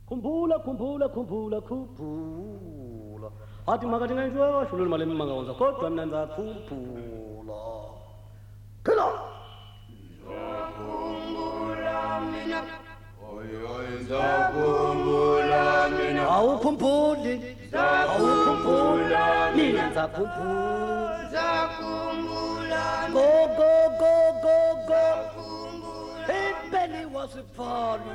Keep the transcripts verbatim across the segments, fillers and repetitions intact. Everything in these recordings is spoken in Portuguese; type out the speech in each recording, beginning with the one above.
Kumbula, kumbula, kumbula, kumbula. Hati magatingan jua, shulul malim mangawanza kodwa mnanza kumbula. Kila. Zakumbula mina, oi oi zakumbula mina. Au kumbuli, au kumbula mina, zakumbula, zakumbula. Go go go go go. Hey, Benny was a party.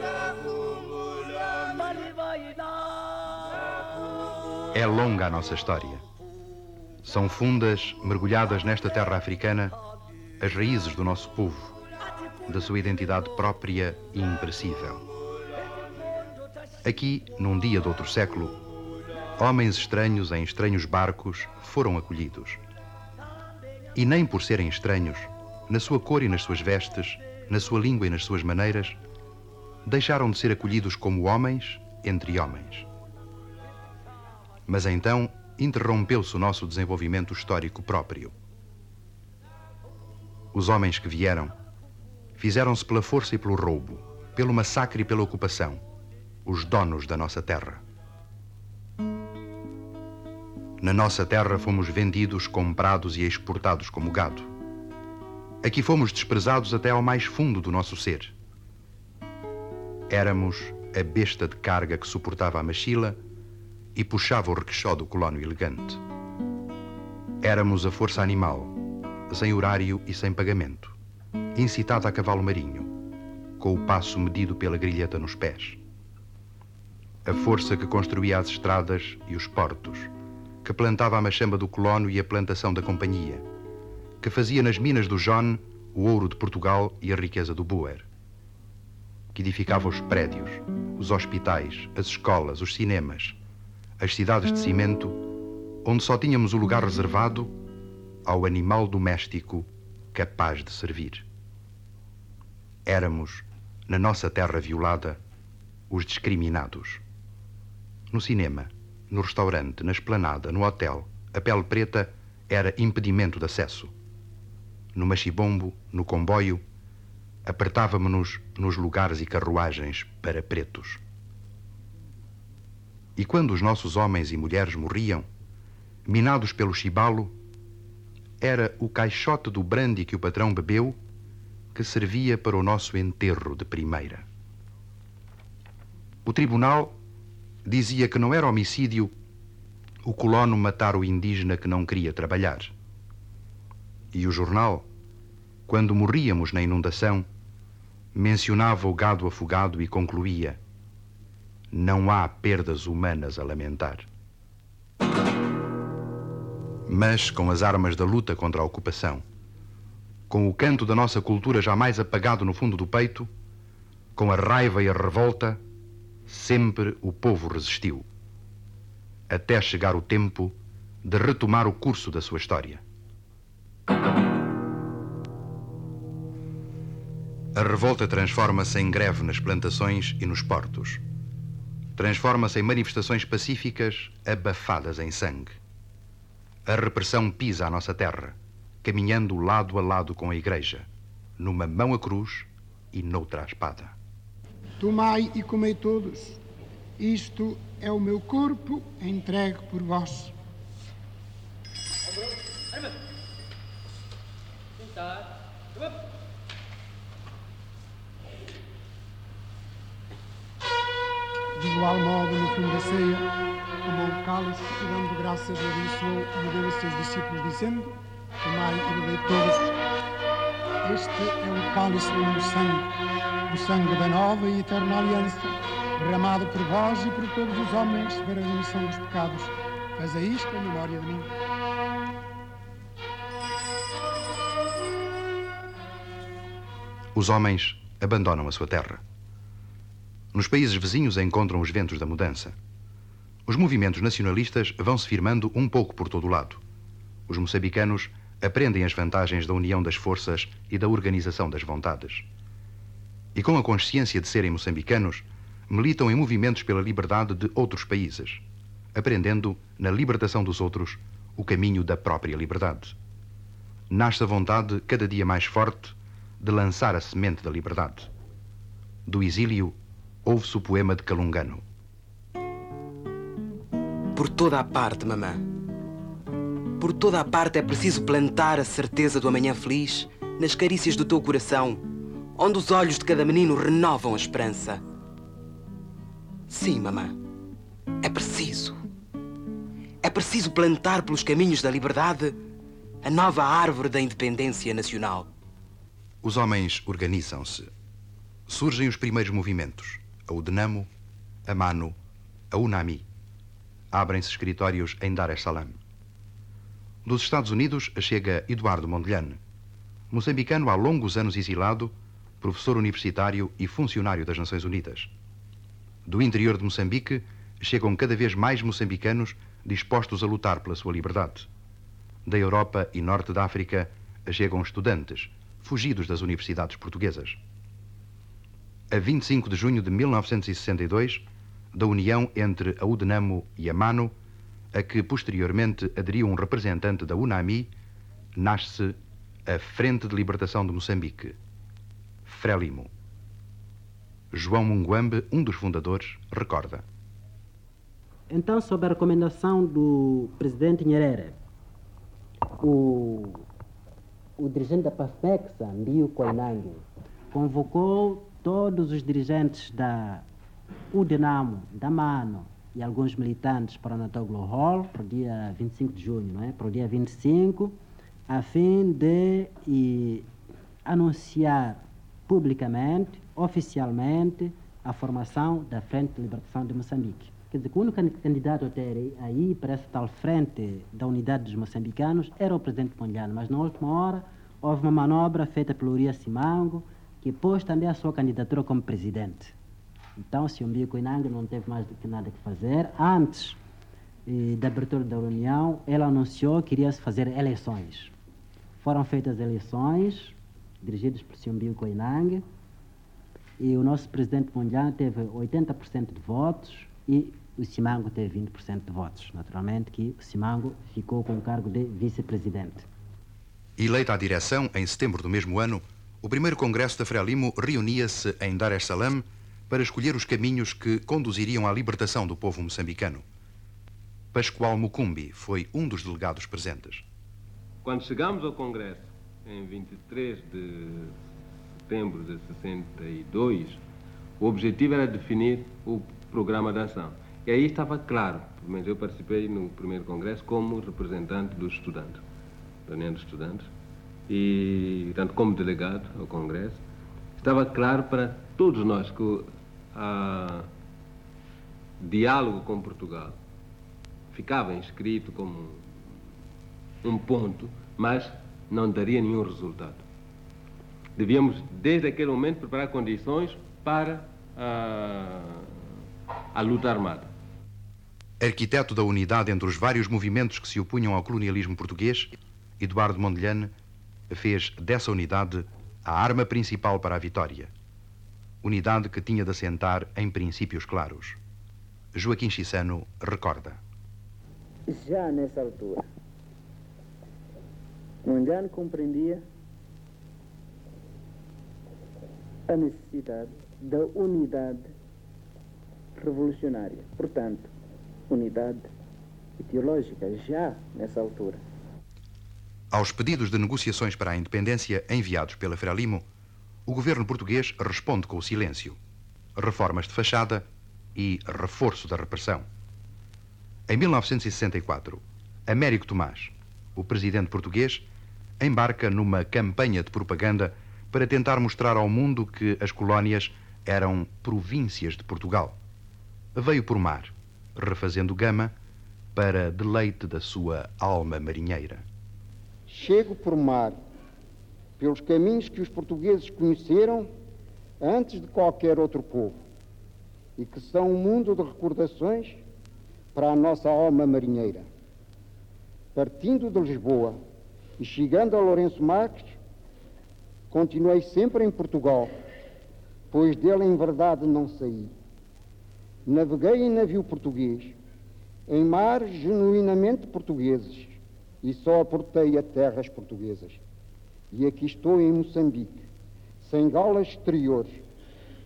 É longa a nossa história. São fundas, mergulhadas nesta terra africana, as raízes do nosso povo, da sua identidade própria e imperecível. Aqui, num dia de outro século, homens estranhos em estranhos barcos foram acolhidos. E nem por serem estranhos, na sua cor e nas suas vestes, na sua língua e nas suas maneiras, deixaram de ser acolhidos como homens entre homens. Mas então interrompeu-se o nosso desenvolvimento histórico próprio. Os homens que vieram fizeram-se pela força e pelo roubo, pelo massacre e pela ocupação, os donos da nossa terra. Na nossa terra fomos vendidos, comprados e exportados como gado. Aqui fomos desprezados até ao mais fundo do nosso ser. Éramos a besta de carga que suportava a machila e puxava o requeixó do colono elegante. Éramos a força animal, sem horário e sem pagamento, incitada a cavalo marinho, com o passo medido pela grilheta nos pés. A força que construía as estradas e os portos, que plantava a machamba do colono e a plantação da companhia, que fazia nas minas do John o ouro de Portugal e a riqueza do Boer, que edificava os prédios, os hospitais, as escolas, os cinemas, as cidades de cimento, onde só tínhamos o lugar reservado ao animal doméstico capaz de servir. Éramos, na nossa terra violada, os discriminados. No cinema, no restaurante, na esplanada, no hotel, a pele preta era impedimento de acesso. No machibombo, no comboio, apertávamos-nos nos lugares e carruagens para pretos. E quando os nossos homens e mulheres morriam, minados pelo chibalo, era o caixote do brandy que o patrão bebeu que servia para o nosso enterro de primeira. O tribunal dizia que não era homicídio o colono matar o indígena que não queria trabalhar. E o jornal, quando morríamos na inundação, mencionava o gado afogado e concluía: não há perdas humanas a lamentar. Mas com as armas da luta contra a ocupação, com o canto da nossa cultura jamais apagado no fundo do peito, com a raiva e a revolta, sempre o povo resistiu, até chegar o tempo de retomar o curso da sua história. A revolta transforma-se em greve nas plantações e nos portos. Transforma-se em manifestações pacíficas abafadas em sangue. A repressão pisa a nossa terra, caminhando lado a lado com a igreja, numa mão a cruz e noutra a espada. Tomai e comei todos. Isto é o meu corpo entregue por vós. De igual modo, no fim da ceia, tomou o cálice e, dando graças, abençoou e deu a seus discípulos, dizendo: tomai e bebei todos. Este é o cálice do meu sangue, o sangue da nova e eterna aliança, derramado por vós e por todos os homens para a remissão dos pecados. Fazei isto em memória de mim. Os homens abandonam a sua terra. Nos países vizinhos encontram os ventos da mudança. Os movimentos nacionalistas vão-se firmando um pouco por todo o lado. Os moçambicanos aprendem as vantagens da união das forças e da organização das vontades. E com a consciência de serem moçambicanos, militam em movimentos pela liberdade de outros países, aprendendo, na libertação dos outros, o caminho da própria liberdade. Nasce a vontade, cada dia mais forte, de lançar a semente da liberdade. Do exílio, ouve-se o poema de Calungano. Por toda a parte, mamã. Por toda a parte é preciso plantar a certeza do amanhã feliz nas carícias do teu coração, onde os olhos de cada menino renovam a esperança. Sim, mamã. É preciso. É preciso plantar pelos caminhos da liberdade a nova árvore da independência nacional. Os homens organizam-se. Surgem os primeiros movimentos. A UDENAMO, a MANO, a UNAMI. Abrem-se escritórios em Dar es Salaam. Dos Estados Unidos chega Eduardo Mondlane, moçambicano há longos anos exilado, professor universitário e funcionário das Nações Unidas. Do interior de Moçambique chegam cada vez mais moçambicanos dispostos a lutar pela sua liberdade. Da Europa e Norte da África chegam estudantes, fugidos das universidades portuguesas. A vinte e cinco de junho de mil novecentos e sessenta e dois, da união entre a UDENAMO e a MANO, a que posteriormente aderiu um representante da UNAMI, nasce a Frente de Libertação de Moçambique, FRELIMO. João Munguambe, um dos fundadores, recorda. Então, sob a recomendação do presidente Nyerere, o, o dirigente da PAFMEX, Mbio Koinange, convocou todos os dirigentes da UDENAMO, da MANO e alguns militantes para o Natoglo Hall para o dia vinte e cinco de junho, não é? Para o dia vinte e cinco, a fim de e, anunciar publicamente, oficialmente, a formação da Frente de Libertação de Moçambique. Quer dizer, o único candidato a ter aí para essa tal frente da unidade dos moçambicanos era o presidente Mondlane, mas na última hora houve uma manobra feita pelo Urias Simango, que pôs também a sua candidatura como presidente. Então, o senhor Mbio Koinange não teve mais do que nada que fazer. Antes eh, da abertura da reunião, ela anunciou que iria se fazer eleições. Foram feitas eleições, dirigidas pelo senhor Mbio Koinange, e o nosso presidente Mondlane teve oitenta por cento de votos e o Simango teve vinte por cento de votos. Naturalmente que o Simango ficou com o cargo de vice-presidente. Eleita à direção em setembro do mesmo ano, o primeiro congresso da FRELIMO reunia-se em Dar es Salaam para escolher os caminhos que conduziriam à libertação do povo moçambicano. Pascoal Mucumbi foi um dos delegados presentes. Quando chegamos ao congresso, em vinte e três de setembro de sessenta e dois, o objetivo era definir o programa de ação. E aí estava claro, pelo menos eu participei no primeiro congresso como representante dos estudantes, da União dos Estudantes, e, portanto, como delegado ao congresso, estava claro para todos nós que o a, diálogo com Portugal ficava inscrito como um ponto, mas não daria nenhum resultado. Devíamos, desde aquele momento, preparar condições para a, a luta armada. Arquiteto da unidade entre os vários movimentos que se opunham ao colonialismo português, Eduardo Mondlane fez dessa unidade a arma principal para a vitória. Unidade que tinha de assentar em princípios claros. Joaquim Chissano recorda. Já nessa altura, Mondlane compreendia a necessidade da unidade revolucionária. Portanto, unidade ideológica, já nessa altura. Aos pedidos de negociações para a independência enviados pela FRELIMO, o governo português responde com o silêncio, reformas de fachada e reforço da repressão. Em mil novecentos e sessenta e quatro, Américo Tomás, o presidente português, embarca numa campanha de propaganda para tentar mostrar ao mundo que as colónias eram províncias de Portugal. Veio por mar, refazendo Gama, para deleite da sua alma marinheira. Chego por mar, pelos caminhos que os portugueses conheceram antes de qualquer outro povo, e que são um mundo de recordações para a nossa alma marinheira. Partindo de Lisboa e chegando a Lourenço Marques, continuei sempre em Portugal, pois dele em verdade não saí. Naveguei em navio português, em mares genuinamente portugueses, e só aportei a terras portuguesas. E aqui estou em Moçambique, sem gaulas exteriores,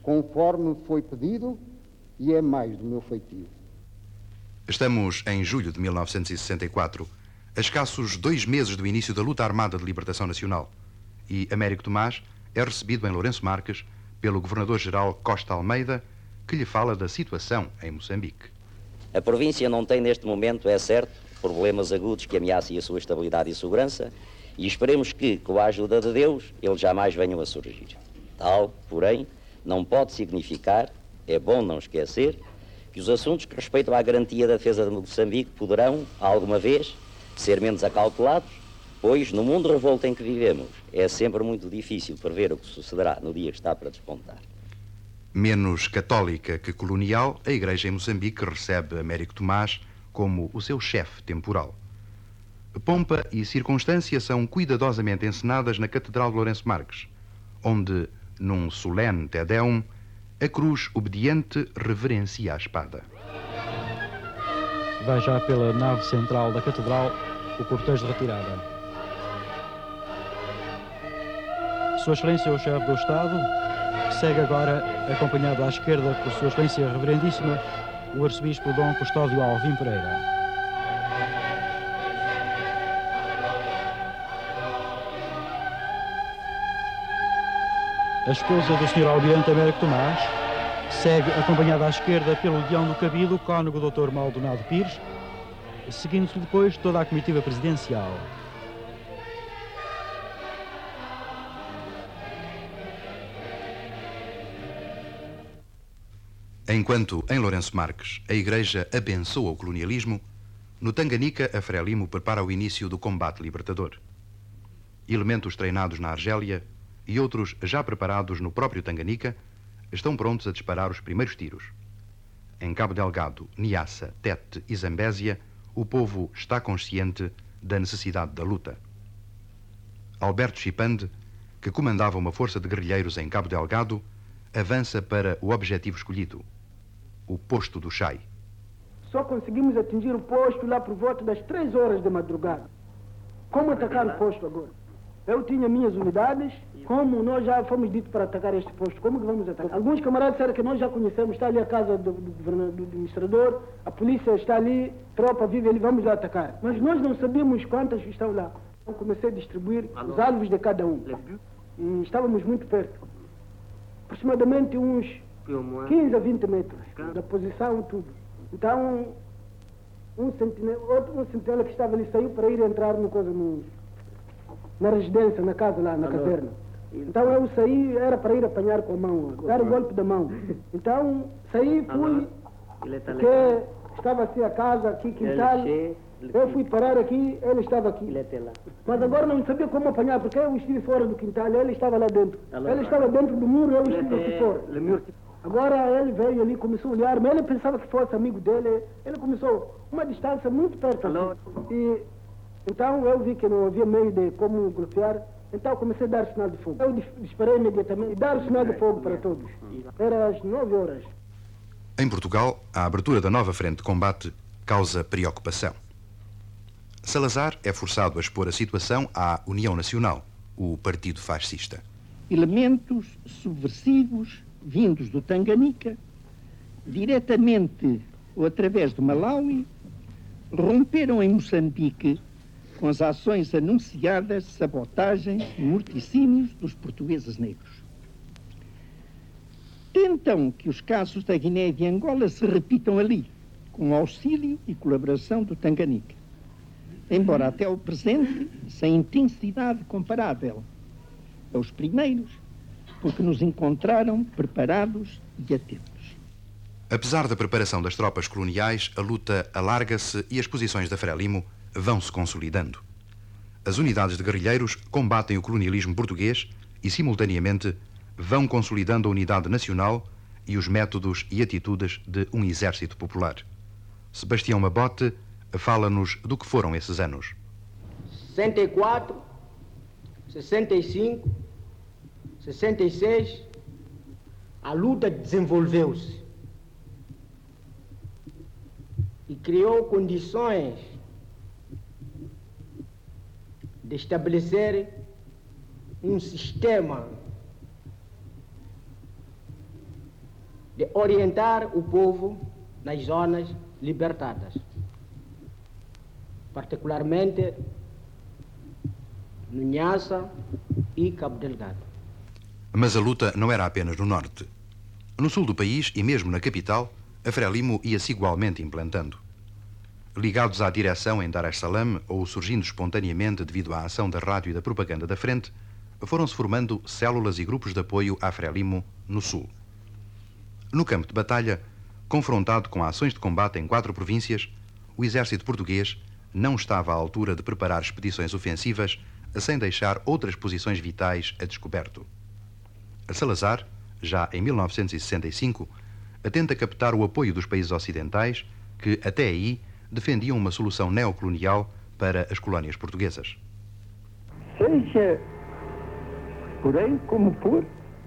conforme foi pedido e é mais do meu feitio. Estamos em julho de mil novecentos e sessenta e quatro, a escassos dois meses do início da luta armada de libertação nacional, e Américo Tomás é recebido em Lourenço Marques pelo governador-geral Costa Almeida, que lhe fala da situação em Moçambique. A província não tem neste momento, é certo, problemas agudos que ameacem a sua estabilidade e segurança, e esperemos que, com a ajuda de Deus, eles jamais venham a surgir. Tal, porém, não pode significar, é bom não esquecer, que os assuntos que respeitam à garantia da defesa de Moçambique poderão, alguma vez, ser menos acautelados, pois, no mundo revolto em que vivemos, é sempre muito difícil prever o que sucederá no dia que está para despontar. Menos católica que colonial, a Igreja em Moçambique recebe Américo Tomás como o seu chefe temporal. Pompa e circunstância são cuidadosamente encenadas na Catedral de Lourenço Marques, onde, num solene Te Deum, a cruz obediente reverencia a espada. Vai já pela nave central da Catedral o cortejo de retirada. Sua Excelência o Chefe do Estado segue agora, acompanhado à esquerda por Sua Excelência Reverendíssima, o Arcebispo Dom Custódio Alvim Pereira. A esposa do senhor Almirante Américo Tomás segue, acompanhada à esquerda pelo Deão do Cabildo, cônego doutor Maldonado Pires, seguindo-se depois toda a comitiva presidencial. Enquanto, em Lourenço Marques, a Igreja abençoa o colonialismo, no Tanganica, a Frelimo prepara o início do combate libertador. Elementos treinados na Argélia e outros já preparados no próprio Tanganica estão prontos a disparar os primeiros tiros. Em Cabo Delgado, Niassa, Tete e Zambésia, o povo está consciente da necessidade da luta. Alberto Chipande, que comandava uma força de guerrilheiros em Cabo Delgado, avança para o objetivo escolhido, o posto do Chai. Só conseguimos atingir o posto lá por volta das três horas da madrugada. Como atacar o posto agora? Eu tinha minhas unidades, como nós já fomos ditos para atacar este posto, como que vamos atacar? Alguns camaradas disseram que nós já conhecemos, está ali a casa do, do, governador, do administrador, a polícia está ali, tropa vive ali, vamos lá atacar. Mas nós não sabíamos quantas estão lá. Eu comecei a distribuir os alvos de cada um. E estávamos muito perto. Aproximadamente uns quinze a vinte metros da posição, tudo. Então, um sentinela, outro, um sentinela que estava ali saiu para ir entrar no coisa, no, na residência, na casa lá, na caverna. Então eu saí, era para ir apanhar com a mão, dar o golpe da mão. Então, saí, fui, porque estava assim a casa, aqui, quintal. Eu fui parar aqui, ele estava aqui. Mas agora não sabia como apanhar, porque eu estive fora do quintal, ele estava lá dentro. Ele estava dentro do muro, eu estive aqui fora. Agora ele veio ali, começou a olhar, mas ele pensava que fosse amigo dele. Ele começou uma distância muito perto. Assim. E então eu vi que não havia meio de como golpear, então comecei a dar sinal de fogo. Eu disparei imediatamente e dar o sinal de fogo para todos. Era às nove horas. Em Portugal, a abertura da nova frente de combate causa preocupação. Salazar é forçado a expor a situação à União Nacional, o partido fascista. Elementos subversivos vindos do Tanganica, diretamente ou através do Malawi, romperam em Moçambique com as ações anunciadas de sabotagem e morticínios dos portugueses negros. Tentam que os casos da Guiné e de Angola se repitam ali, com auxílio e colaboração do Tanganica, embora até o presente sem intensidade comparável aos primeiros, porque nos encontraram preparados e atentos. Apesar da preparação das tropas coloniais, a luta alarga-se e as posições da Frelimo vão se consolidando. As unidades de guerrilheiros combatem o colonialismo português e, simultaneamente, vão consolidando a unidade nacional e os métodos e atitudes de um exército popular. Sebastião Mabote fala-nos do que foram esses anos. sessenta e quatro, sessenta e cinco, sessenta e seis, a luta desenvolveu-se e criou condições de estabelecer um sistema de orientar o povo nas zonas libertadas, particularmente no Niassa e Cabo Delgado. Mas a luta não era apenas no norte. No sul do país e mesmo na capital, a Frelimo ia-se igualmente implantando. Ligados à direção em Dar es Salaam ou surgindo espontaneamente devido à ação da rádio e da propaganda da frente, foram-se formando células e grupos de apoio à Frelimo no sul. No campo de batalha, confrontado com ações de combate em quatro províncias, o exército português não estava à altura de preparar expedições ofensivas sem deixar outras posições vitais a descoberto. A Salazar, já em mil novecentos e sessenta e cinco, tenta captar o apoio dos países ocidentais que, até aí, defendiam uma solução neocolonial para as colónias portuguesas. Seja, porém, como for,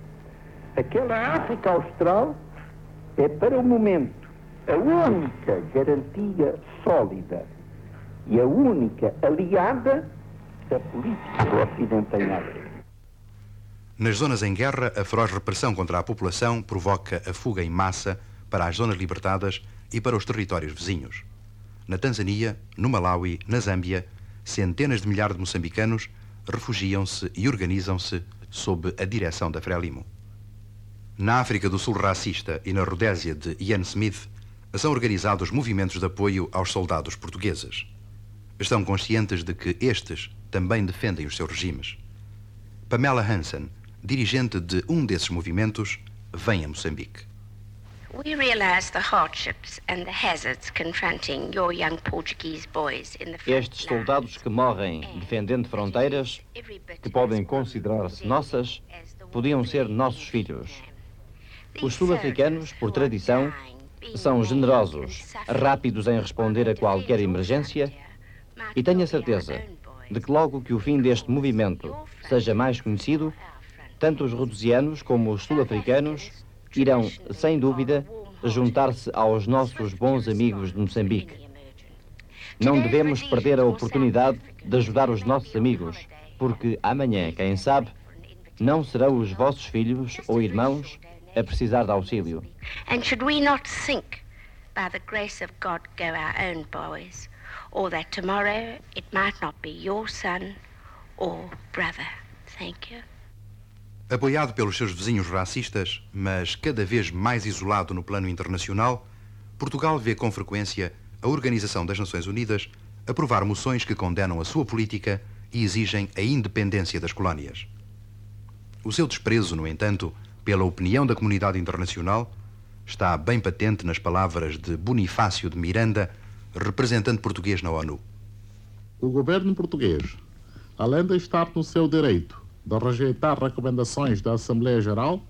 aquela África Austral é, para o momento, a única garantia sólida e a única aliada da política do Ocidente em África. Nas zonas em guerra, a feroz repressão contra a população provoca a fuga em massa para as zonas libertadas e para os territórios vizinhos. Na Tanzânia, no Malawi, na Zâmbia, centenas de milhares de moçambicanos refugiam-se e organizam-se sob a direção da Frelimo. Na África do Sul racista e na Rodésia de Ian Smith, são organizados movimentos de apoio aos soldados portugueses. Estão conscientes de que estes também defendem os seus regimes. Pamela Hansen, dirigente de um desses movimentos, vem a Moçambique. We realize the hardships and the hazards confronting your young Portuguese boys in the front Estes soldados que morrem defendendo fronteiras, que podem considerar-se nossas, podiam ser nossos filhos. Os sul-africanos, por tradição, são generosos, rápidos em responder a qualquer emergência, e tenho a certeza de que logo que o fim deste movimento seja mais conhecido, tanto os rhodesianos como os sul-africanos irão, sem dúvida, juntar-se aos nossos bons amigos de Moçambique. Não devemos perder a oportunidade de ajudar os nossos amigos, porque amanhã, quem sabe, não serão os vossos filhos ou irmãos a precisar de auxílio. And should we not think, by the grace of God, go our own boys, or that tomorrow it might not be your son or brother? Thank you. Apoiado pelos seus vizinhos racistas, mas cada vez mais isolado no plano internacional, Portugal vê com frequência a Organização das Nações Unidas aprovar moções que condenam a sua política e exigem a independência das colónias. O seu desprezo, no entanto, pela opinião da comunidade internacional está bem patente nas palavras de Bonifácio de Miranda, representante português na ONU. O governo português, além de estar no seu direito de rejeitar recomendações da Assembleia Geral,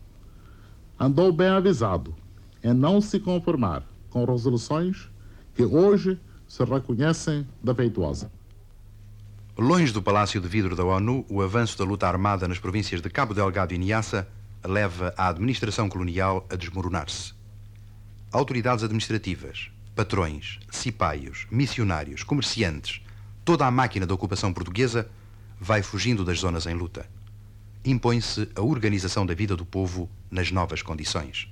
andou bem avisado em não se conformar com resoluções que hoje se reconhecem defeituosas. Longe do Palácio de Vidro da ONU, o avanço da luta armada nas províncias de Cabo Delgado e Niassa leva a administração colonial a desmoronar-se. Autoridades administrativas, patrões, cipaios, missionários, comerciantes, toda a máquina da ocupação portuguesa vai fugindo das zonas em luta. Impõe-se a organização da vida do povo nas novas condições.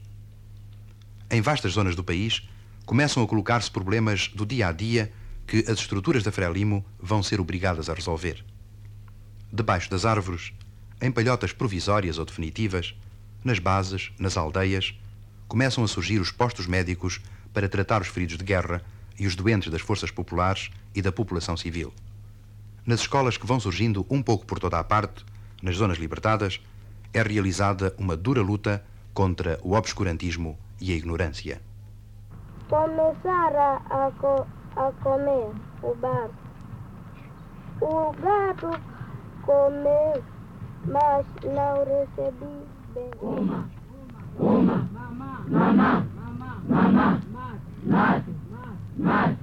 Em vastas zonas do país, começam a colocar-se problemas do dia a dia que as estruturas da Frelimo vão ser obrigadas a resolver. Debaixo das árvores, em palhotas provisórias ou definitivas, nas bases, nas aldeias, começam a surgir os postos médicos para tratar os feridos de guerra e os doentes das forças populares e da população civil. Nas escolas que vão surgindo um pouco por toda a parte, nas zonas libertadas, é realizada uma dura luta contra o obscurantismo e a ignorância. Começar a, a, co, a comer o barco. O gato comeu, mas não recebi bem. Uma, uma, mamá, mamá, mamá, mais, mais,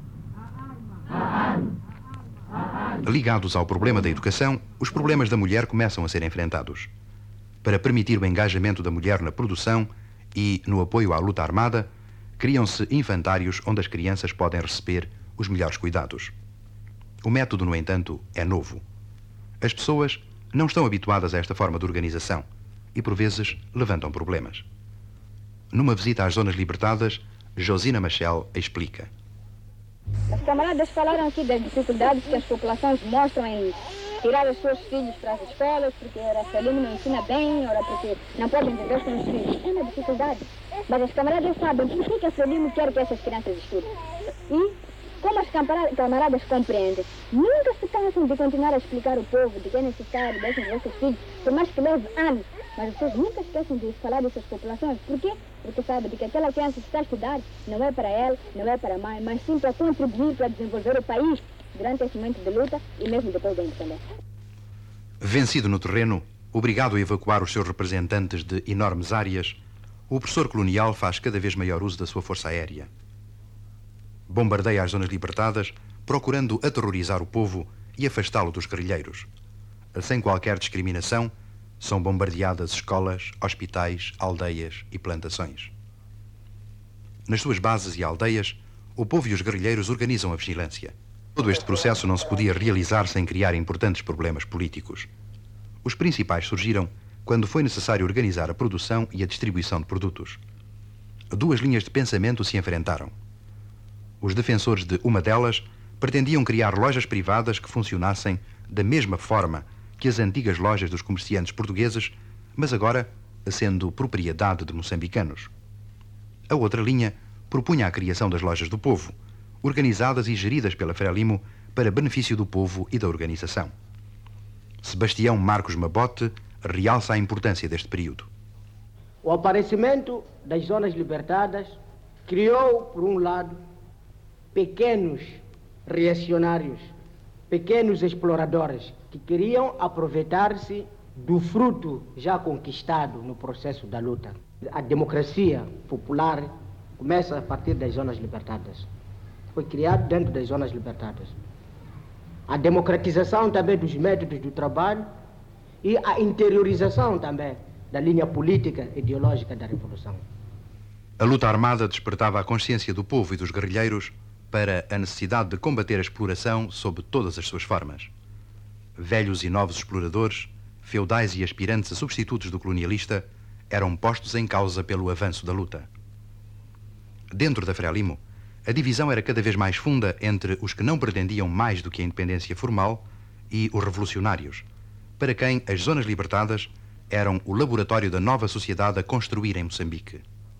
a arma. Ligados ao problema da educação, os problemas da mulher começam a ser enfrentados. Para permitir o engajamento da mulher na produção e no apoio à luta armada, criam-se infantários onde as crianças podem receber os melhores cuidados. O método, no entanto, é novo. As pessoas não estão habituadas a esta forma de organização e, por vezes, levantam problemas. Numa visita às zonas libertadas, Josina Machel explica. Os camaradas falaram aqui das dificuldades que as populações mostram em tirar os seus filhos para as escolas, porque a Frelimo não ensina bem, ora porque não podem viver com os filhos. É uma dificuldade. Mas os camaradas sabem por que, que a Frelimo quer que essas crianças estudem. E, como os camaradas compreendem, nunca se cansam de continuar a explicar ao povo de que é necessário deixar os seus filhos, por mais que leve anos. Mas as pessoas nunca esquecem de falar dessas populações. Por quê? Porque sabem de que aquela criança que está a estudar não é para ela, não é para a mãe, mas sim para contribuir para desenvolver o país durante esse momento de luta e mesmo depois da independência. Vencido no terreno, obrigado a evacuar os seus representantes de enormes áreas, o opressor colonial faz cada vez maior uso da sua força aérea. Bombardeia as zonas libertadas, procurando aterrorizar o povo e afastá-lo dos guerrilheiros. Sem qualquer discriminação, são bombardeadas escolas, hospitais, aldeias e plantações. Nas suas bases e aldeias, o povo e os guerrilheiros organizam a vigilância. Todo este processo não se podia realizar sem criar importantes problemas políticos. Os principais surgiram quando foi necessário organizar a produção e a distribuição de produtos. Duas linhas de pensamento se enfrentaram. Os defensores de uma delas pretendiam criar lojas privadas que funcionassem da mesma forma que as antigas lojas dos comerciantes portugueses, mas agora sendo propriedade de moçambicanos. A outra linha propunha a criação das lojas do povo, organizadas e geridas pela Frelimo para benefício do povo e da organização. Sebastião Marcos Mabote realça a importância deste período. O aparecimento das zonas libertadas criou, por um lado, pequenos reacionários, pequenos exploradores que queriam aproveitar-se do fruto já conquistado no processo da luta. A democracia popular começa a partir das zonas libertadas. Foi criado dentro das zonas libertadas. A democratização também dos métodos do trabalho e a interiorização também da linha política e ideológica da Revolução. A luta armada despertava a consciência do povo e dos guerrilheiros para a necessidade de combater a exploração sob todas as suas formas. Velhos e novos exploradores, feudais e aspirantes a substitutos do colonialista, eram postos em causa pelo avanço da luta. Dentro da Frelimo, a divisão era cada vez mais funda entre os que não pretendiam mais do que a independência formal e os revolucionários, para quem as zonas libertadas eram o laboratório da nova sociedade a construir em Moçambique.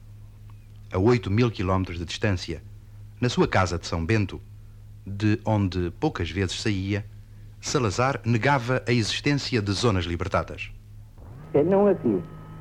A oito mil quilómetros de distância, na sua casa de São Bento, de onde poucas vezes saía, Salazar negava a existência de zonas libertadas. É não havia,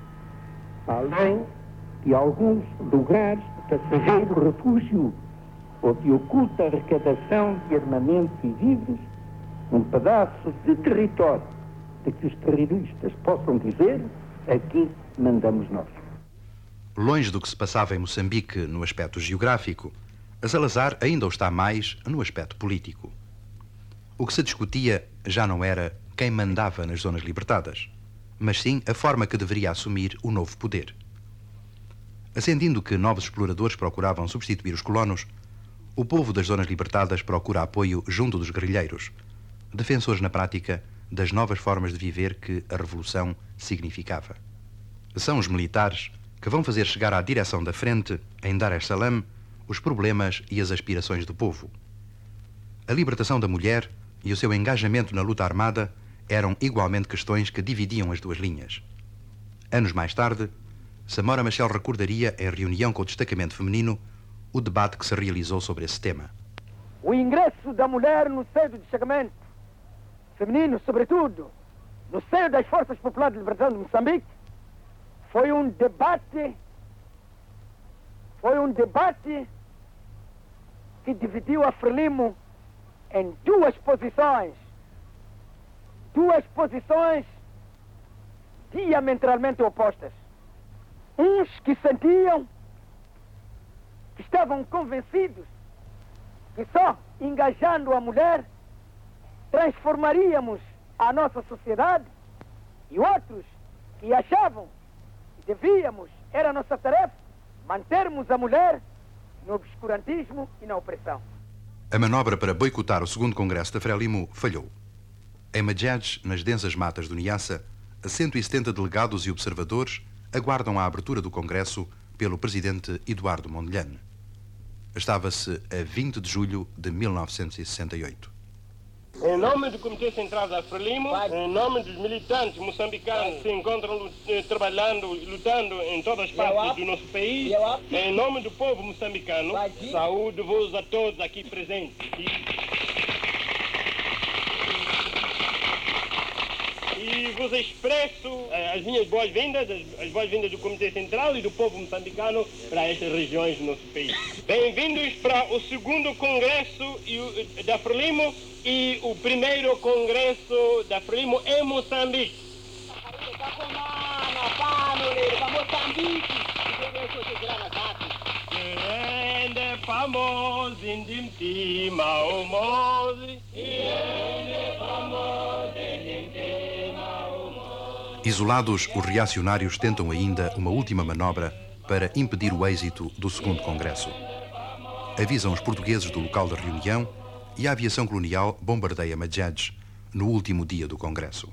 além de alguns lugares de passageiro refúgio ou de oculta arrecadação de armamentos e víveres, um pedaço de território de que os terroristas possam dizer: aqui mandamos nós. Longe do que se passava em Moçambique no aspecto geográfico, a Salazar ainda o está mais no aspecto político. O que se discutia já não era quem mandava nas zonas libertadas, mas sim a forma que deveria assumir o novo poder. Ascendindo que novos exploradores procuravam substituir os colonos, o povo das zonas libertadas procura apoio junto dos guerrilheiros, defensores na prática das novas formas de viver que a Revolução significava. São os militares que vão fazer chegar à direção da frente, em Dar es Salaam, os problemas e as aspirações do povo. A libertação da mulher e o seu engajamento na luta armada eram igualmente questões que dividiam as duas linhas. Anos mais tarde, Samora Machel recordaria, em reunião com o destacamento feminino, o debate que se realizou sobre esse tema. O ingresso da mulher no seio do destacamento feminino, sobretudo, no seio das Forças Populares de Libertação de Moçambique, foi um debate, foi um debate que dividiu a Frelimo em duas posições, duas posições diametralmente opostas. Uns que sentiam, que estavam convencidos que só engajando a mulher transformaríamos a nossa sociedade, e outros que achavam que devíamos, era a nossa tarefa, mantermos a mulher no obscurantismo e na opressão. A manobra para boicotar o segundo Congresso da Frelimo falhou. Em Madjadj, nas densas matas do Niassa, cento e setenta delegados e observadores aguardam a abertura do Congresso pelo presidente Eduardo Mondlane. Estava-se a vinte de julho de mil novecentos e sessenta e oito. Em nome do Comitê Central da Frelimo, em nome dos militantes moçambicanos que se encontram trabalhando, lutando em todas as partes do nosso país, em nome do povo moçambicano, saúdo-vos a todos aqui presentes. E vos expresso as minhas boas-vindas, as, as boas-vindas do Comitê Central e do povo moçambicano para estas regiões do nosso país. Bem-vindos para o segundo Congresso da Frelimo e o primeiro Congresso da Frelimo em Moçambique. Isolados, os reacionários tentam ainda uma última manobra para impedir o êxito do segundo Congresso. Avisam os portugueses do local da reunião e a aviação colonial bombardeia Madjadj no último dia do Congresso.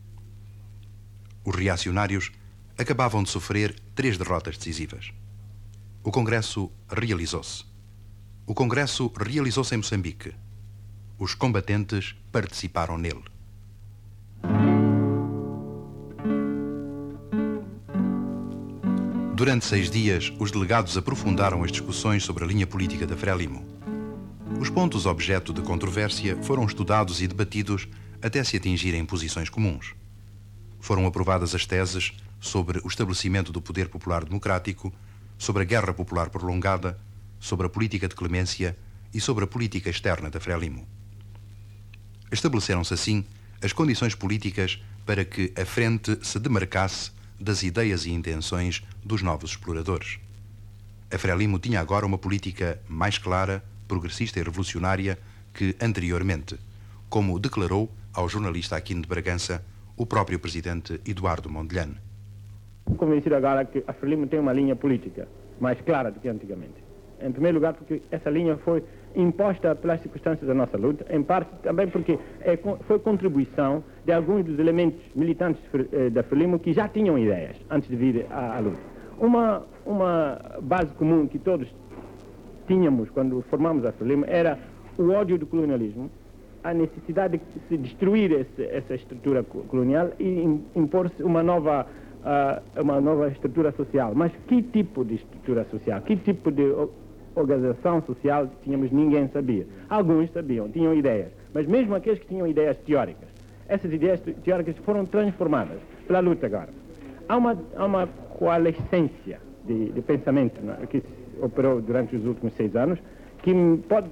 Os reacionários acabavam de sofrer três derrotas decisivas. O Congresso realizou-se. O Congresso realizou-se em Moçambique. Os combatentes participaram nele. Durante seis dias, os delegados aprofundaram as discussões sobre a linha política da Frelimo. Os pontos objeto de controvérsia foram estudados e debatidos até se atingirem posições comuns. Foram aprovadas as teses sobre o estabelecimento do poder popular democrático, sobre a guerra popular prolongada, sobre a política de clemência e sobre a política externa da Frelimo. Estabeleceram-se assim as condições políticas para que a frente se demarcasse das ideias e intenções dos novos exploradores. A Frelimo tinha agora uma política mais clara, progressista e revolucionária que anteriormente, como declarou ao jornalista Aquino de Bragança o próprio presidente Eduardo Mondlane. Estou convencido agora que a Frelimo tem uma linha política mais clara do que antigamente. Em primeiro lugar, porque essa linha foi imposta pelas circunstâncias da nossa luta, em parte também porque é, foi contribuição de alguns dos elementos militantes da Frelimo que já tinham ideias antes de vir à, à luta. Uma, uma base comum que todos tínhamos quando formamos a Frelimo era o ódio do colonialismo, a necessidade de se destruir esse, essa estrutura colonial e impor-se uma nova, uh, uma nova estrutura social. Mas que tipo de estrutura social? Que tipo de organização social tínhamos? Ninguém sabia. Alguns sabiam, tinham ideias, mas mesmo aqueles que tinham ideias teóricas, essas ideias teóricas foram transformadas pela luta agora. Há uma, há uma coalescência de, de pensamento, né, que se operou durante os últimos seis anos, que pode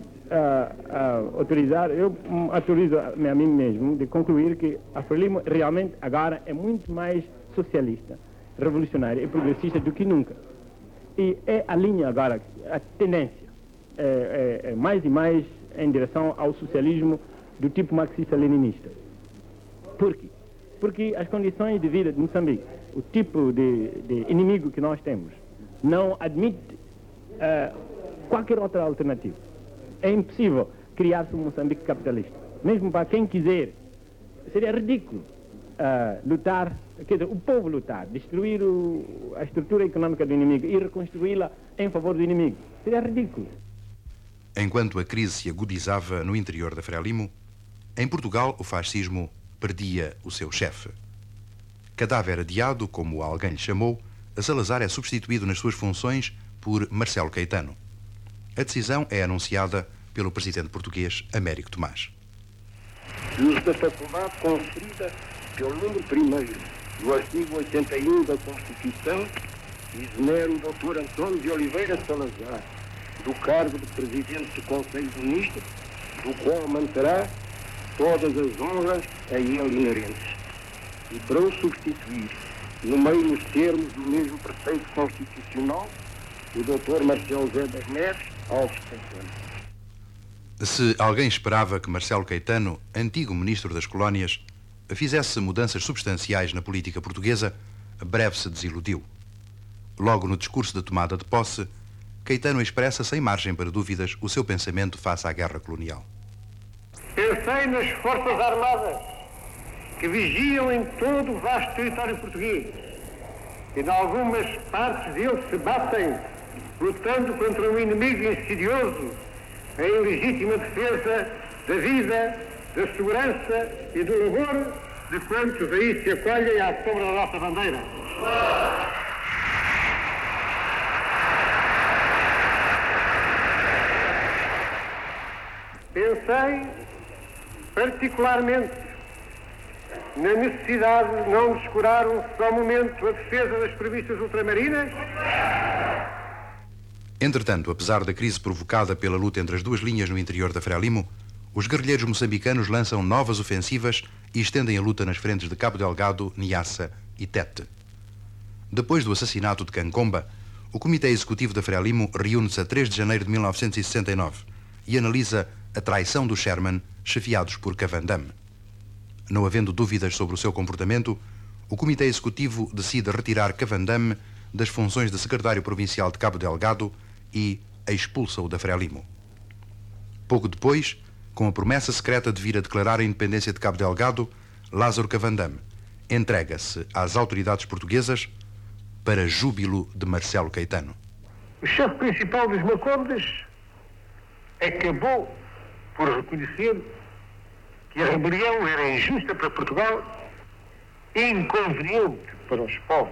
uh, uh, autorizar, eu um, autorizo a, a mim mesmo de concluir que a Frelimo realmente agora é muito mais socialista, revolucionária e progressista do que nunca. E é a linha agora, a tendência, é, é, é mais e mais em direção ao socialismo do tipo marxista-leninista. Por quê? Porque as condições de vida de Moçambique, o tipo de, de inimigo que nós temos, não admite uh, qualquer outra alternativa. É impossível criar-se um Moçambique capitalista. Mesmo para quem quiser, seria ridículo uh, lutar, quer dizer, o povo lutar, destruir o, a estrutura econômica do inimigo e reconstruí-la em favor do inimigo. Seria ridículo. Enquanto a crise se agudizava no interior da Frelimo, em Portugal o fascismo perdia o seu chefe. Cadáver adiado, como alguém lhe chamou, Salazar é substituído nas suas funções por Marcelo Caetano. A decisão é anunciada pelo presidente português Américo Tomás. Uso da faculdade conferida pelo número primeiro do artigo oitenta e um da Constituição, exonera o doutor António de Oliveira Salazar do cargo de presidente do Conselho de Ministros, do qual manterá todas as honras a ele inerentes. E para o substituir, no meio nos termos do mesmo preceito constitucional, o doutor Marcelo Zé das Neves Alves Caetano. Se alguém esperava que Marcelo Caetano, antigo ministro das Colónias, fizesse mudanças substanciais na política portuguesa, breve se desiludiu. Logo no discurso de tomada de posse, Caetano expressa sem margem para dúvidas o seu pensamento face à guerra colonial. Pensei nas Forças Armadas que vigiam em todo o vasto território português que em algumas partes deles se batem, lutando contra um inimigo insidioso, em legítima defesa da vida, da segurança e do labor de quantos aí se acolhem à sombra da nossa bandeira. Pensei particularmente na necessidade de não descurar um só momento a defesa das províncias ultramarinas. Entretanto, apesar da crise provocada pela luta entre as duas linhas no interior da Frelimo, os guerrilheiros moçambicanos lançam novas ofensivas e estendem a luta nas frentes de Cabo Delgado, Niassa e Tete. Depois do assassinato de Cancomba, o Comitê Executivo da Frelimo reúne-se a três de janeiro de mil novecentos e sessenta e nove e analisa a traição dos Sherman, chefiados por Cavandame. Não havendo dúvidas sobre o seu comportamento, o Comitê Executivo decide retirar Cavandame das funções de secretário provincial de Cabo Delgado e expulsa-o da Frelimo. Pouco depois, com a promessa secreta de vir a declarar a independência de Cabo Delgado, Lázaro Cavandame entrega-se às autoridades portuguesas para júbilo de Marcelo Caetano. O chefe principal dos Macondes acabou por reconhecer que a rebelião era injusta para Portugal e inconveniente para os povos.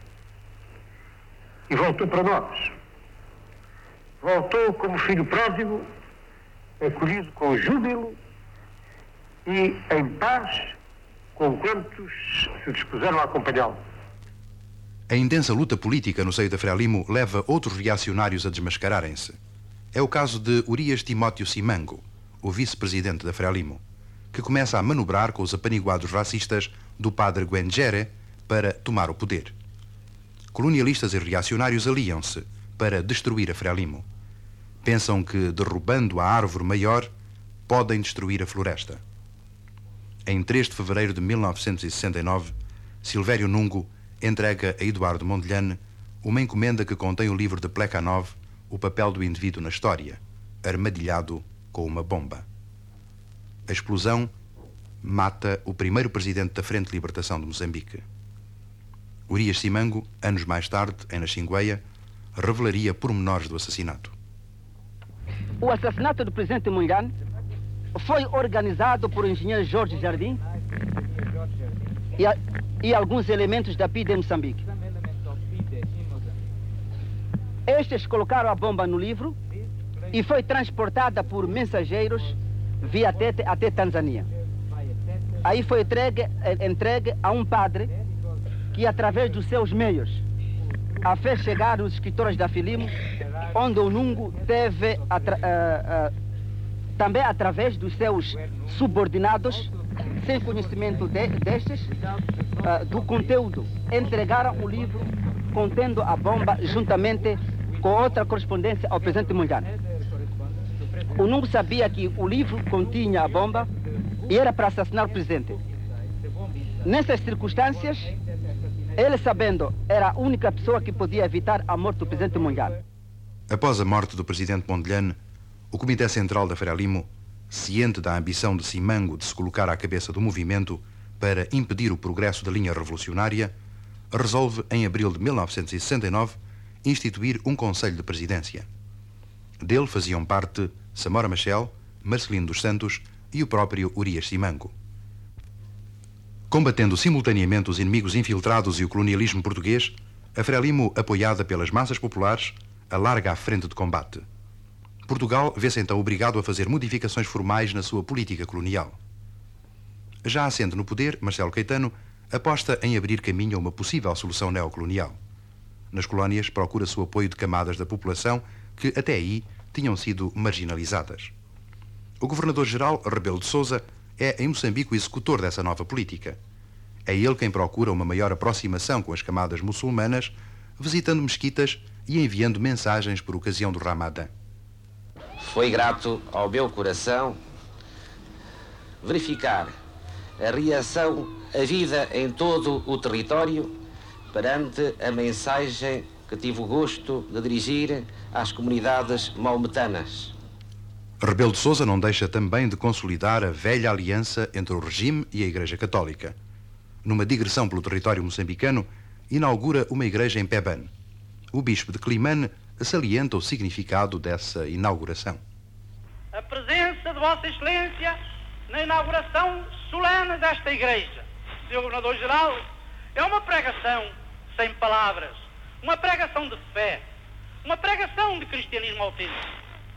E voltou para nós. Voltou como filho pródigo, acolhido com júbilo e em paz com quantos se dispuseram a acompanhá-lo. A intensa luta política no seio da Frelimo leva outros reacionários a desmascararem-se. É o caso de Urias Timóteo Simango, o vice-presidente da Frelimo, que começa a manobrar com os apaniguados racistas do padre Guengere para tomar o poder. Colonialistas e reacionários aliam-se para destruir a Frelimo. Pensam que, derrubando a árvore maior, podem destruir a floresta. Em três de fevereiro de mil novecentos e sessenta e nove, Silvério Nungo entrega a Eduardo Mondlane uma encomenda que contém o livro de Plekhanov, O Papel do Indivíduo na História, armadilhado com uma bomba. A explosão mata o primeiro presidente da Frente de Libertação de Moçambique. Urias Simango, anos mais tarde, em Naxingueia, revelaria pormenores do assassinato. O assassinato do presidente Mondlane foi organizado por o engenheiro Jorge Jardim e, a, e alguns elementos da P I D em Moçambique. Estes colocaram a bomba no livro e foi transportada por mensageiros via Tete até Tanzânia. Aí foi entregue, entregue a um padre que, através dos seus meios, a fez chegar nos escritórios da Frelimo, onde o Nungo teve, atra, uh, uh, também através dos seus subordinados, sem conhecimento de, destes, uh, do conteúdo, entregaram o livro contendo a bomba juntamente com outra correspondência ao presidente Mondlane. O Nungo sabia que o livro continha a bomba e era para assassinar o presidente. Nessas circunstâncias, ele, sabendo, era a única pessoa que podia evitar a morte do presidente Mondlane. Após a morte do presidente Mondlane, o Comitê Central da Frelimo, ciente da ambição de Simango de se colocar à cabeça do movimento para impedir o progresso da linha revolucionária, resolve, em abril de mil novecentos e sessenta e nove, instituir um Conselho de Presidência. Dele faziam parte Samora Machel, Marcelino dos Santos e o próprio Urias Simango. Combatendo simultaneamente os inimigos infiltrados e o colonialismo português, a Frelimo, apoiada pelas massas populares, alarga a frente de combate. Portugal vê-se então obrigado a fazer modificações formais na sua política colonial. Já assente no poder, Marcelo Caetano aposta em abrir caminho a uma possível solução neocolonial. Nas colónias, procura-se o apoio de camadas da população que, até aí, tinham sido marginalizadas. O governador-geral, Rebelo de Sousa, é em Moçambique o executor dessa nova política. É ele quem procura uma maior aproximação com as camadas muçulmanas, visitando mesquitas e enviando mensagens por ocasião do Ramadã. Foi grato ao meu coração verificar a reação havida em todo o território perante a mensagem que tive o gosto de dirigir às comunidades maometanas. Rebelo de Sousa não deixa também de consolidar a velha aliança entre o regime e a Igreja Católica. Numa digressão pelo território moçambicano, inaugura uma igreja em Pebane. O bispo de Climane salienta o significado dessa inauguração. A presença de Vossa Excelência na inauguração solene desta igreja, senhor Governador-Geral, é uma pregação sem palavras, uma pregação de fé, uma pregação de cristianismo autêntico.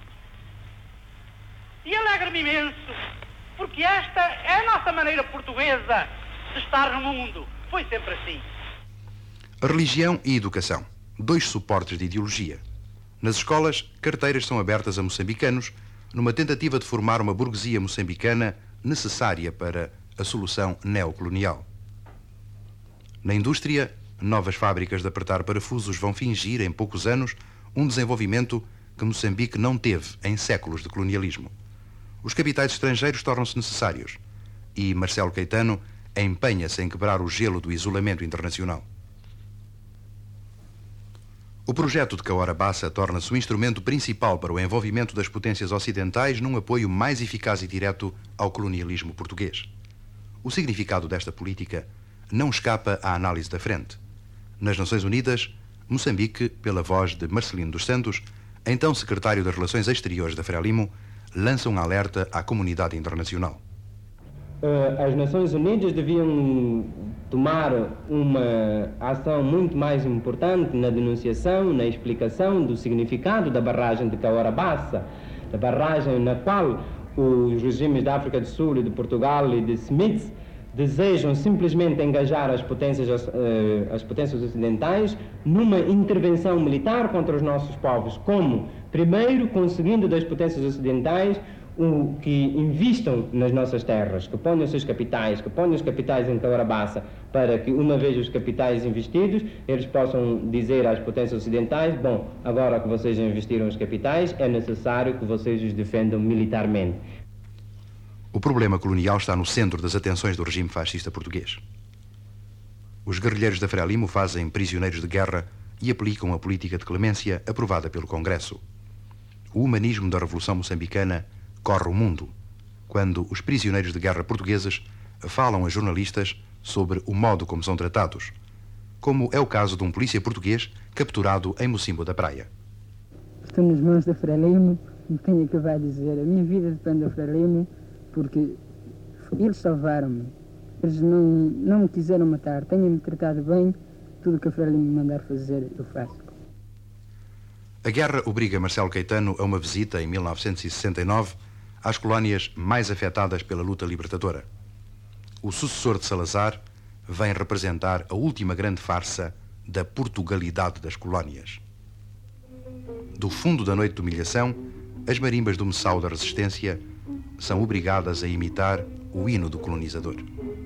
E alegra-me imenso, porque esta é a nossa maneira portuguesa de estar no mundo. Foi sempre assim. A religião e a educação, dois suportes de ideologia. Nas escolas, carteiras são abertas a moçambicanos, numa tentativa de formar uma burguesia moçambicana necessária para a solução neocolonial. Na indústria, novas fábricas de apertar parafusos vão fingir, em poucos anos, um desenvolvimento que Moçambique não teve em séculos de colonialismo. Os capitais estrangeiros tornam-se necessários e Marcelo Caetano empenha-se em quebrar o gelo do isolamento internacional. O projeto de Cahora Bassa torna-se o instrumento principal para o envolvimento das potências ocidentais num apoio mais eficaz e direto ao colonialismo português. O significado desta política não escapa à análise da frente. Nas Nações Unidas, Moçambique, pela voz de Marcelino dos Santos, então secretário das Relações Exteriores da Frelimo, lança um alerta à comunidade internacional. As Nações Unidas deviam tomar uma ação muito mais importante na denunciação, na explicação do significado da barragem de Cahora Bassa, da barragem na qual os regimes da África do Sul e de Portugal e de Smith desejam simplesmente engajar as potências, as potências ocidentais numa intervenção militar contra os nossos povos. Como? Primeiro, conseguindo das potências ocidentais o que investam nas nossas terras, que ponham os seus capitais, que ponham os capitais em Cahora Bassa, para que, uma vez os capitais investidos, eles possam dizer às potências ocidentais: bom, agora que vocês investiram os capitais, é necessário que vocês os defendam militarmente. O problema colonial está no centro das atenções do regime fascista português. Os guerrilheiros da Frelimo fazem prisioneiros de guerra e aplicam a política de clemência aprovada pelo Congresso. O humanismo da Revolução Moçambicana corre o mundo, quando os prisioneiros de guerra portugueses falam a jornalistas sobre o modo como são tratados, como é o caso de um polícia português capturado em Mocimbo da Praia. Estou nas mãos da Frelimo, não tenho o que vai dizer. A minha vida depende da Frelimo, porque eles salvaram-me. Eles não, não me quiseram matar, tenham-me tratado bem. Tudo o que a Frelimo me mandar fazer, eu faço. A guerra obriga Marcelo Caetano a uma visita, em mil novecentos e sessenta e nove, às colónias mais afetadas pela luta libertadora. O sucessor de Salazar vem representar a última grande farsa da Portugalidade das colónias. Do fundo da noite de humilhação, as marimbas do Messal da Resistência são obrigadas a imitar o hino do colonizador.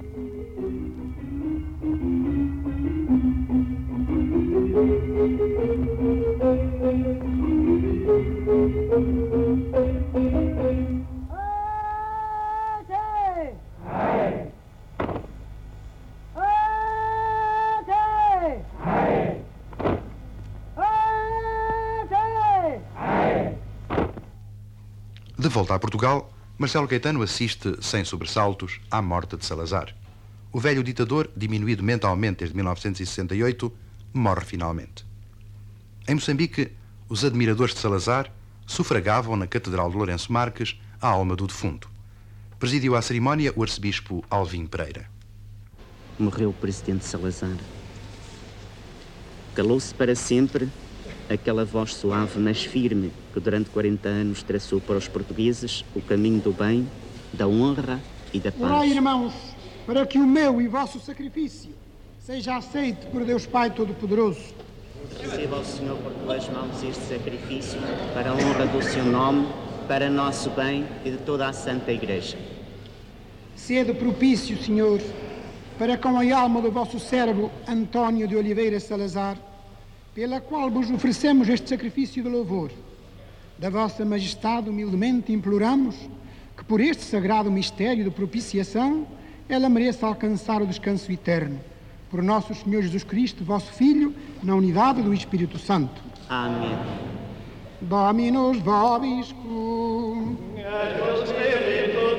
De volta a Portugal, Marcelo Caetano assiste, sem sobressaltos, à morte de Salazar. O velho ditador, diminuído mentalmente desde mil novecentos e sessenta e oito, morre finalmente. Em Moçambique, os admiradores de Salazar sufragavam na Catedral de Lourenço Marques a alma do defunto. Presidiu a cerimónia o arcebispo Alvim Pereira. Morreu o presidente Salazar. Calou-se para sempre aquela voz suave, mas firme, que durante quarenta anos traçou para os portugueses o caminho do bem, da honra e da paz. Orai, irmãos, para que o meu e vosso sacrifício seja aceito por Deus Pai Todo-Poderoso. Receba o Senhor por tuas mãos este sacrifício, para a honra do seu nome, para nosso bem e de toda a Santa Igreja. Sede propício, Senhor, para com a alma do vosso servo António de Oliveira Salazar, pela qual vos oferecemos este sacrifício de louvor. Da vossa majestade humildemente imploramos que por este sagrado mistério de propiciação ela mereça alcançar o descanso eterno. Por nosso Senhor Jesus Cristo, vosso Filho, na unidade do Espírito Santo. Amém. Dominus vobiscum. Et spiritu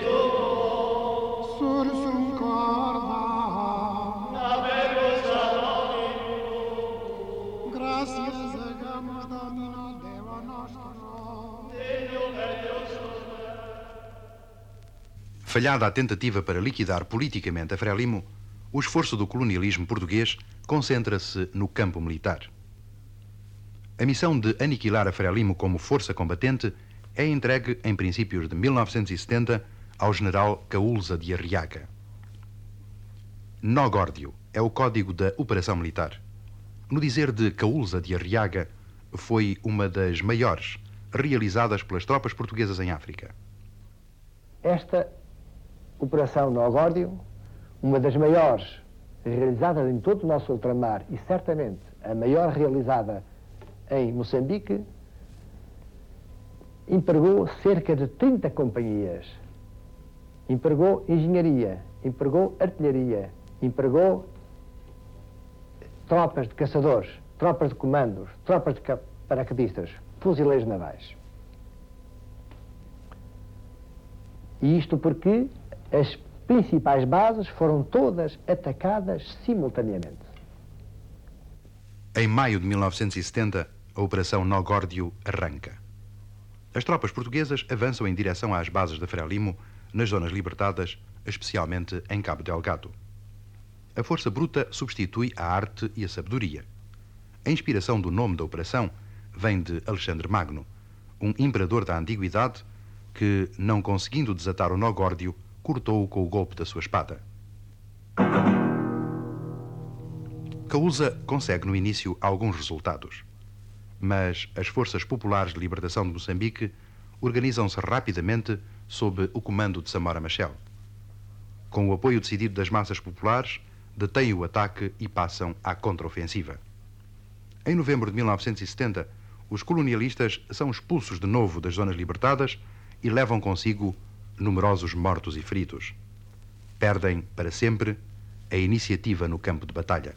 tuo. Sursum corda. Nabebus ad hominem. Falhada a tentativa para liquidar politicamente a Frelimo, o esforço do colonialismo português concentra-se no campo militar. A missão de aniquilar a Frelimo como força combatente é entregue em princípios de mil novecentos e setenta ao general Caúlza de Arriaga. Nó Górdio é o código da operação militar. No dizer de Caúlza de Arriaga, foi uma das maiores realizadas pelas tropas portuguesas em África. Esta operação Nó Górdio, uma das maiores realizadas em todo o nosso ultramar e certamente a maior realizada em Moçambique, empregou cerca de trinta companhias, empregou engenharia, empregou artilharia, empregou tropas de caçadores, tropas de comandos, tropas de paraquedistas, fuzileiros navais. E isto porque as principais bases foram todas atacadas simultaneamente. Em maio de mil novecentos e setenta, a Operação Nó Górdio arranca. As tropas portuguesas avançam em direção às bases da Frelimo, nas zonas libertadas, especialmente em Cabo Delgado. A força bruta substitui a arte e a sabedoria. A inspiração do nome da operação vem de Alexandre Magno, um imperador da antiguidade que, não conseguindo desatar o Nó Górdio, cortou-o com o golpe da sua espada. Caúlza consegue no início alguns resultados, mas as forças populares de libertação de Moçambique organizam-se rapidamente sob o comando de Samora Machel. Com o apoio decidido das massas populares, detêm o ataque e passam à contraofensiva. Em novembro de mil novecentos e setenta, os colonialistas são expulsos de novo das zonas libertadas e levam consigo numerosos mortos e feridos. Perdem, para sempre, a iniciativa no campo de batalha.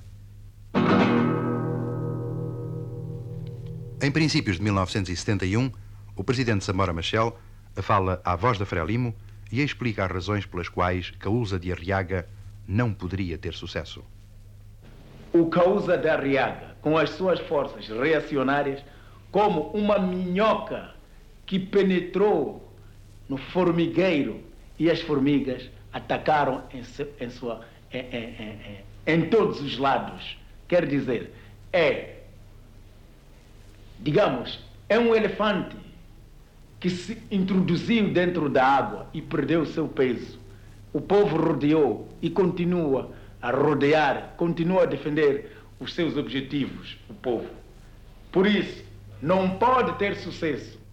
Em princípios de mil novecentos e setenta e um, o presidente Samora Machel fala à voz da Frelimo e explica as razões pelas quais Caúlza de Arriaga não poderia ter sucesso. O Caúlza de Arriaga, com as suas forças reacionárias, como uma minhoca que penetrou no formigueiro e as formigas atacaram em, em, sua, em, em, em, em todos os lados. Quer dizer, é, digamos, é um elefante que se introduziu dentro da água e perdeu o seu peso. O povo rodeou e continua a rodear, continua a defender os seus objetivos, o povo. Por isso, não pode ter sucesso